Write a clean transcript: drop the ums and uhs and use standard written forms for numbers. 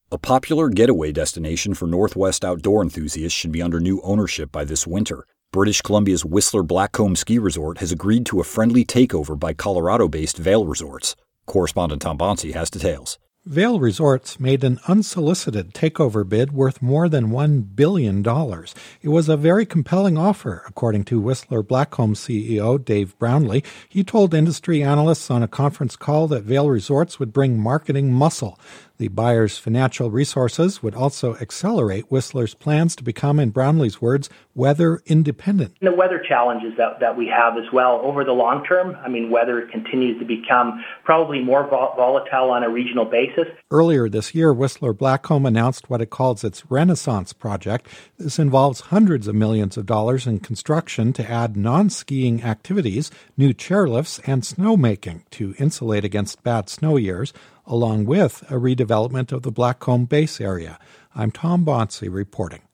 A popular getaway destination for Northwest outdoor enthusiasts should be under new ownership by this winter. British Columbia's Whistler Blackcomb Ski Resort has agreed to a friendly takeover by Colorado-based Vail Resorts. Correspondent Tom Bonsi has details. Vail Resorts made an unsolicited takeover bid worth more than $1 billion. It was a very compelling offer, according to Whistler Blackcomb CEO Dave Brownlee. He told industry analysts on a conference call that Vail Resorts would bring marketing muscle. The buyer's financial resources would also accelerate Whistler's plans to become, in Brownlee's words, weather independent. The weather challenges that we have as well over the long term, weather continues to become probably more volatile on a regional basis. Earlier this year, Whistler Blackcomb announced what it calls its Renaissance Project. This involves hundreds of millions of dollars in construction to add non-skiing activities, new chairlifts, and snowmaking to insulate against bad snow years, along with a redevelopment of the Blackcomb base area. I'm Tom Bonsi reporting.